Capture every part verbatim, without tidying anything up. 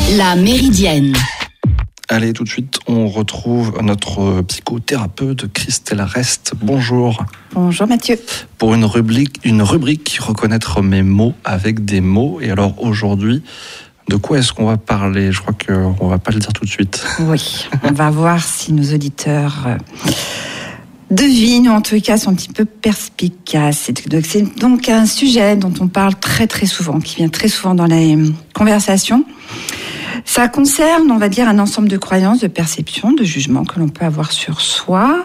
La Méridienne. Allez, tout de suite, on retrouve notre psychothérapeute Christelle Rest. Bonjour. Bonjour Mathieu. Pour une rubrique, une rubrique reconnaître mes mots avec des mots. Et alors aujourd'hui, de quoi est-ce qu'on va parler ? Je crois qu'on ne va pas le dire tout de suite. Oui, on va voir si nos auditeurs devinent, ou en tout cas sont un petit peu perspicaces. C'est donc un sujet dont on parle très très souvent, qui vient très souvent dans les conversations. Ça concerne, on va dire, un ensemble de croyances, de perceptions, de jugements que l'on peut avoir sur soi,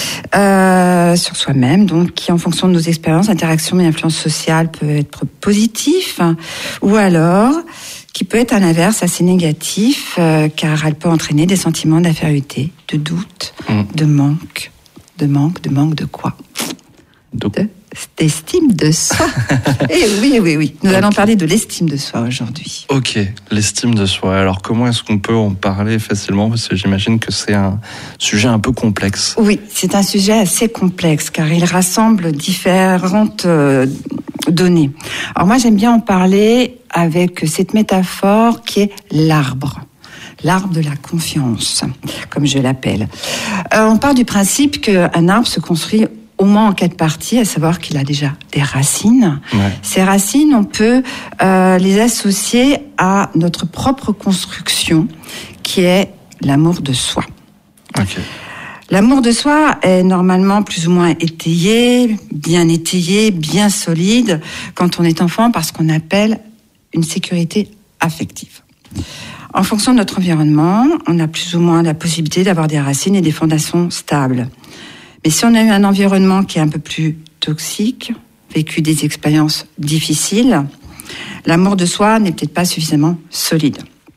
euh, sur soi-même, donc qui, en fonction de nos expériences, interactions et influences sociales, peuvent être positifs, hein, ou alors qui peut être à l'inverse assez négatif, euh, car elle peut entraîner des sentiments d'infériorité, de doute, mmh. de manque, de manque, de manque de quoi ? De D'estime de soi. Et oui, oui, oui. Nous okay. allons parler de l'estime de soi aujourd'hui. Ok, l'estime de soi. Alors, comment est-ce qu'on peut en parler facilement ? Parce que j'imagine que c'est un sujet un peu complexe. Oui, c'est un sujet assez complexe, car il rassemble différentes euh, données. Alors moi, j'aime bien en parler avec cette métaphore qui est l'arbre. L'arbre de la confiance, comme je l'appelle. Euh, on part du principe qu'un arbre se construit au moins en quatre parties, à savoir qu'il a déjà des racines. Ouais. Ces racines, on peut euh, les associer à notre propre construction, qui est l'amour de soi. Okay. L'amour de soi est normalement plus ou moins étayé, bien étayé, bien solide, quand on est enfant, parce qu'on appelle une sécurité affective. En fonction de notre environnement, on a plus ou moins la possibilité d'avoir des racines et des fondations stables. Mais si on a eu un environnement qui est un peu plus toxique, vécu des expériences difficiles, l'amour de soi n'est peut-être pas suffisamment solide.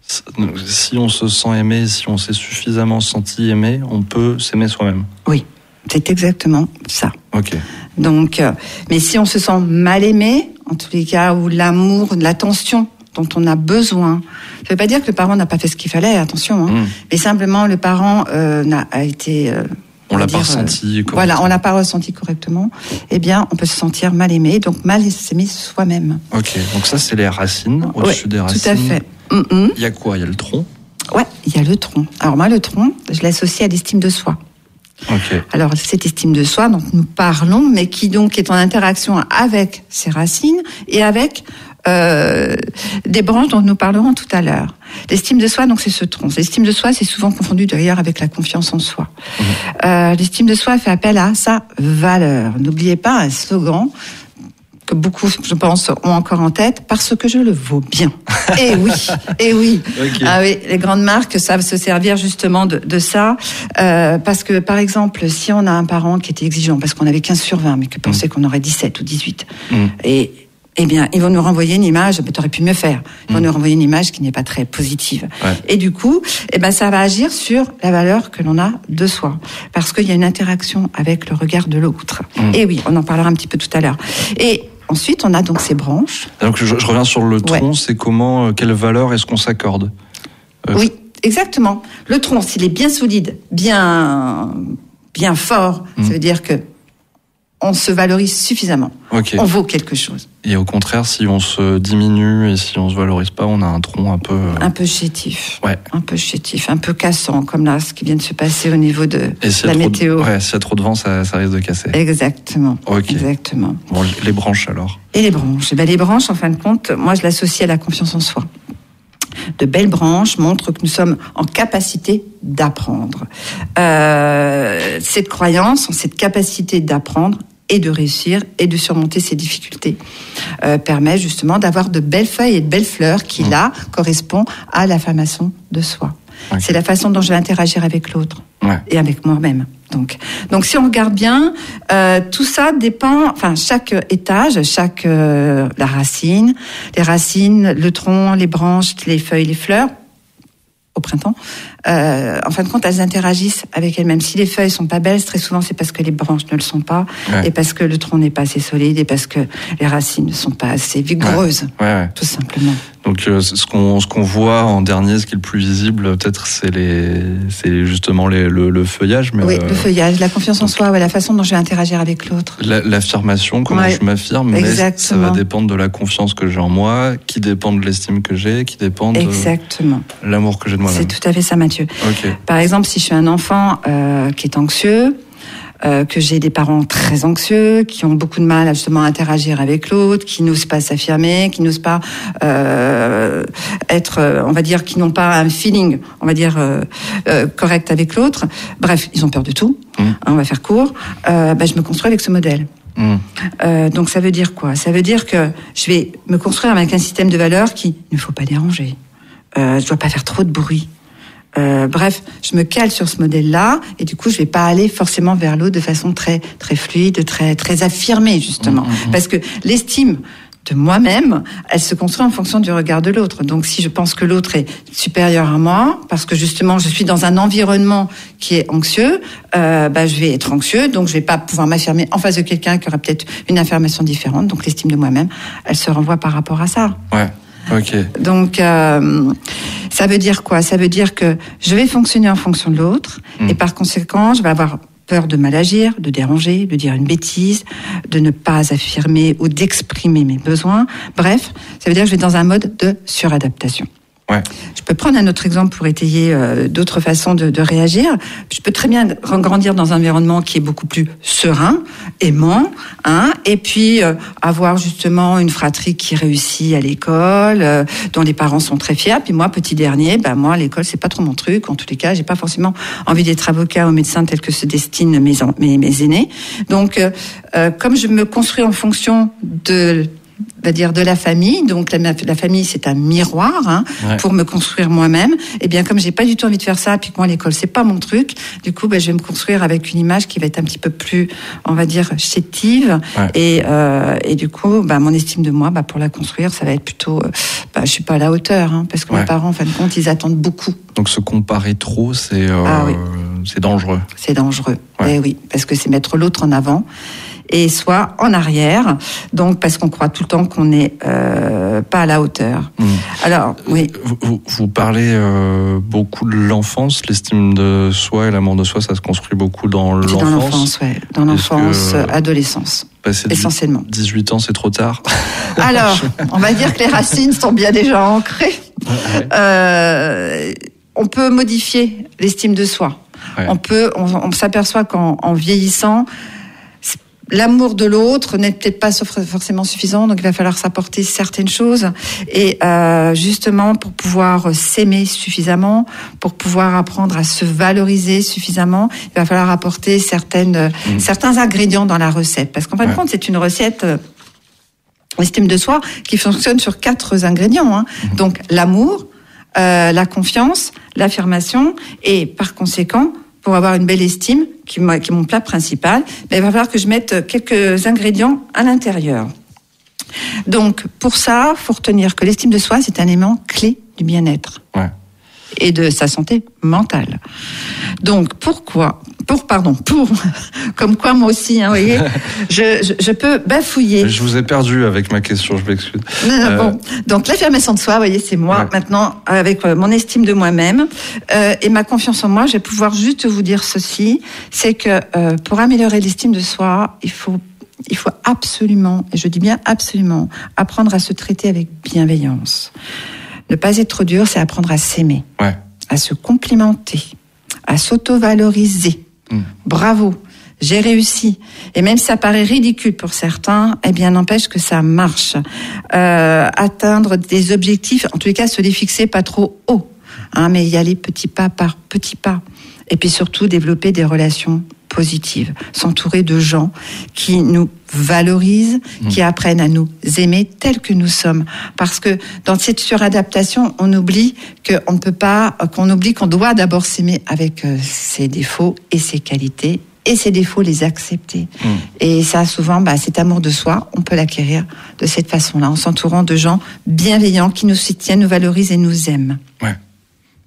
Si on se sent aimé, si on s'est suffisamment senti aimé, on peut s'aimer soi-même. Oui, c'est exactement ça. Ok. Donc, euh, mais si on se sent mal aimé, en tous les cas, où l'amour, l'attention dont on a besoin, ça ne veut pas dire que le parent n'a pas fait ce qu'il fallait, attention, hein, mmh. mais simplement le parent euh, n'a a été... Euh, On l'a dire, pas ressenti correctement. Voilà, on l'a pas ressenti correctement. Eh bien, on peut se sentir mal aimé, donc mal s'aimer soi-même. Ok, donc ça, c'est les racines, au-dessus ouais, des racines. Tout à fait. Mm-hmm. Il y a quoi ? Il y a le tronc ? Ouais, il y a le tronc. Alors moi, le tronc, je l'associe à l'estime de soi. Okay. Alors, cette estime de soi dont nous parlons, mais qui donc est en interaction avec ses racines et avec euh, des branches dont nous parlerons tout à l'heure. L'estime de soi, donc, c'est ce tronc. L'estime de soi, c'est souvent confondu d'ailleurs avec la confiance en soi. Mmh. Euh, l'estime de soi fait appel à sa valeur. N'oubliez pas un slogan que beaucoup, je pense, ont encore en tête, parce que je le vaux bien. Eh oui, eh oui. Okay. Ah oui, les grandes marques savent se servir justement de, de ça, euh, parce que, par exemple, si on a un parent qui était exigeant, parce qu'on avait quinze sur vingt, mais qui pensait mmh. qu'on aurait dix-sept ou dix-huit, mmh. et eh bien, ils vont nous renvoyer une image, bah, t'aurais pu mieux faire. Ils vont mmh. nous renvoyer une image qui n'est pas très positive. Ouais. Et du coup, eh ben, ça va agir sur la valeur que l'on a de soi. Parce qu'il y a une interaction avec le regard de l'autre. Mmh. Et oui, on en parlera un petit peu tout à l'heure. Et ensuite, on a donc ces branches. Donc, je, je reviens sur le tronc, ouais. C'est comment, quelle valeur est-ce qu'on s'accorde ? euh... Oui, exactement. Le tronc, s'il est bien solide, bien, bien fort, mmh. ça veut dire que on se valorise suffisamment. Okay. On vaut quelque chose. Et au contraire, si on se diminue et si on se valorise pas, on a un tronc un peu... Euh... Un peu chétif. Ouais. Un peu chétif, un peu cassant, comme là, ce qui vient de se passer au niveau de si la météo. De... Ouais, s'il y a trop de vent, ça, ça risque de casser. Exactement. Okay. Exactement. Bon, les branches alors ? Et les branches. Et ben, les branches, en fin de compte, moi, je l'associe à la confiance en soi. De belles branches montrent que nous sommes en capacité d'apprendre. Euh, cette croyance, cette capacité d'apprendre et de réussir et de surmonter ces difficultés euh, permet justement d'avoir de belles feuilles et de belles fleurs qui, mmh. là, correspondent à l'affirmation de soi. Okay. C'est la façon dont je vais interagir avec l'autre ouais. et avec moi-même. Donc, donc si on regarde bien, euh, tout ça dépend. Enfin, chaque étage, chaque euh, la racine, les racines, le tronc, les branches, les feuilles, les fleurs. Au printemps, euh, en fin de compte, elles interagissent avec elles-mêmes. Si les feuilles sont pas belles, très souvent, c'est parce que les branches ne le sont pas, ouais. et parce que le tronc n'est pas assez solide, et parce que les racines ne sont pas assez vigoureuses, ouais. Ouais, ouais. tout simplement. Donc, euh, ce qu'on ce qu'on voit en dernier, ce qui est le plus visible, peut-être, c'est les, c'est justement les, le, le feuillage. Mais oui, euh, le feuillage, la confiance en soi, ouais, la façon dont je vais interagir avec l'autre. La, l'affirmation, comment ouais. je m'affirme, mais ça va dépendre de la confiance que j'ai en moi, qui dépend de l'estime que j'ai, qui dépend de Exactement. l'amour que j'ai de moi-même. C'est tout à fait ça, Mathieu. Okay. Par exemple, si je suis un enfant euh, qui est anxieux, Euh, que j'ai des parents très anxieux, qui ont beaucoup de mal à justement interagir avec l'autre, qui n'osent pas s'affirmer, qui n'osent pas euh, être, on va dire, qui n'ont pas un feeling, on va dire, euh, euh, correct avec l'autre. Bref, ils ont peur de tout. Mmh. Hein, on va faire court. Euh, bah, je me construis avec ce modèle. Mmh. Euh, donc ça veut dire quoi ? Ça veut dire que je vais me construire avec un système de valeurs qui ne faut pas déranger. Euh, je dois pas faire trop de bruit. Euh, bref, je me cale sur ce modèle-là et du coup, je vais pas aller forcément vers l'autre de façon très très fluide, très très affirmée justement, mmh, mmh. parce que l'estime de moi-même, elle se construit en fonction du regard de l'autre. Donc, si je pense que l'autre est supérieur à moi, parce que justement, je suis dans un environnement qui est anxieux, euh, bah, je vais être anxieux, donc je vais pas pouvoir m'affirmer en face de quelqu'un qui aura peut-être une affirmation différente. Donc, l'estime de moi-même, elle se renvoie par rapport à ça. Ouais. Okay. Donc, euh, ça veut dire quoi ? Ça veut dire que je vais fonctionner en fonction de l'autre, mmh. et par conséquent, je vais avoir peur de mal agir, de déranger, de dire une bêtise, de ne pas affirmer ou d'exprimer mes besoins. Bref, ça veut dire que je vais dans un mode de suradaptation. Ouais. Je peux prendre un autre exemple pour étayer euh, d'autres façons de, de réagir. Je peux très bien grandir dans un environnement qui est beaucoup plus serein, aimant, hein, et puis euh, avoir justement une fratrie qui réussit à l'école, euh, dont les parents sont très fiers. Puis moi, petit dernier, bah moi, l'école c'est pas trop mon truc. En tous les cas, j'ai pas forcément envie d'être avocat ou médecin tel que se destinent mes mes, mes aînés. Donc, euh, euh, comme je me construis en fonction de on va dire de la famille, donc la, la famille c'est un miroir hein, ouais. pour me construire moi-même. Et bien comme j'ai pas du tout envie de faire ça, puis que moi l'école c'est pas mon truc, du coup ben, je vais me construire avec une image qui va être un petit peu plus, on va dire chétive. Ouais. Et, euh, et du coup, ben, mon estime de moi, ben, pour la construire, ça va être plutôt, ben, je suis pas à la hauteur, hein, parce que ouais. mes parents en fin de compte ils attendent beaucoup. Donc se comparer trop, c'est euh, ah, oui. c'est dangereux. C'est dangereux. Ouais. Et oui, parce que c'est mettre l'autre en avant. Et soit en arrière, donc parce qu'on croit tout le temps qu'on n'est euh, pas à la hauteur. Mmh. Alors, oui. Vous, vous, vous parlez euh, beaucoup de l'enfance, l'estime de soi et l'amour de soi, ça se construit beaucoup dans l'enfance. C'est dans l'enfance, ouais. Dans l'enfance, que, essentiellement. Passer essentiellement. dix-huit ans, c'est trop tard. Alors, on va dire que les racines sont bien déjà ancrées. Ouais. Euh, on peut modifier l'estime de soi. Ouais. On peut, on, on s'aperçoit qu'en en vieillissant, l'amour de l'autre n'est peut-être pas forcément suffisant, donc il va falloir s'apporter certaines choses. Et euh, justement, pour pouvoir s'aimer suffisamment, pour pouvoir apprendre à se valoriser suffisamment, il va falloir apporter certaines, mmh. certains ingrédients dans la recette. Parce qu'en fin de compte, c'est une recette euh, estime de soi qui fonctionne sur quatre ingrédients. Hein. Mmh. Donc l'amour, euh, la confiance, l'affirmation, et par conséquent, pour avoir une belle estime, qui est mon plat principal, ben, il va falloir que je mette quelques ingrédients à l'intérieur. Donc, pour ça, il faut retenir que l'estime de soi, c'est un élément clé du bien-être. Ouais. Et de sa santé mentale. Donc, pourquoi Pour, pardon, pour, comme quoi moi aussi, hein, vous voyez, je, je, je peux bafouiller. Je vous ai perdu avec ma question, je m'excuse. Non, non, euh... bon. Donc, l'affirmation de soi, vous voyez, c'est moi, ouais. maintenant, avec mon estime de moi-même, euh, et ma confiance en moi, je vais pouvoir juste vous dire ceci, c'est que, euh, pour améliorer l'estime de soi, il faut, il faut absolument, et je dis bien absolument, apprendre à se traiter avec bienveillance. Ne pas être trop dur, c'est apprendre à s'aimer, ouais. à se complimenter, à s'auto-valoriser. Mmh. Bravo, j'ai réussi. Et même si ça paraît ridicule pour certains, eh bien, n'empêche que ça marche. Euh, atteindre des objectifs, en tous les cas, se les fixer pas trop haut, hein, mais y aller petit pas par petit pas. Et puis surtout, développer des relations positives, s'entourer de gens qui nous valorisent, mmh. qui apprennent à nous aimer tels que nous sommes. Parce que dans cette suradaptation, on oublie qu'on ne peut pas, qu'on oublie qu'on doit d'abord s'aimer avec ses défauts et ses qualités, et ses défauts, les accepter. Mmh. Et ça, souvent, bah, cet amour de soi, on peut l'acquérir de cette façon-là, en s'entourant de gens bienveillants qui nous soutiennent, nous valorisent et nous aiment. Ouais.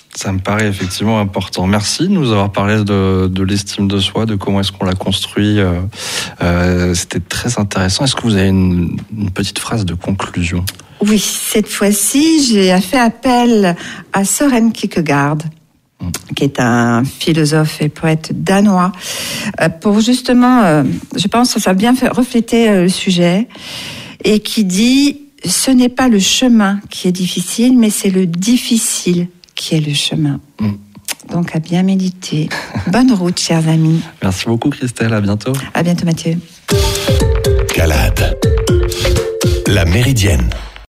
Ça me paraît effectivement important. Merci de nous avoir parlé de, de l'estime de soi, de comment est-ce qu'on la construit. Euh, euh, c'était très intéressant. Est-ce que vous avez une, une petite phrase de conclusion ? Oui, cette fois-ci, j'ai fait appel à Søren Kierkegaard, mmh. qui est un philosophe et poète danois, pour justement, euh, je pense que ça a bien fait refléter euh, le sujet, et qui dit « Ce n'est pas le chemin qui est difficile, mais c'est le difficile qui est le chemin. Mm. » Donc, à bien méditer. Bonne route, chers amis. Merci beaucoup, Christelle. À bientôt. À bientôt, Mathieu. Calade. La Méridienne.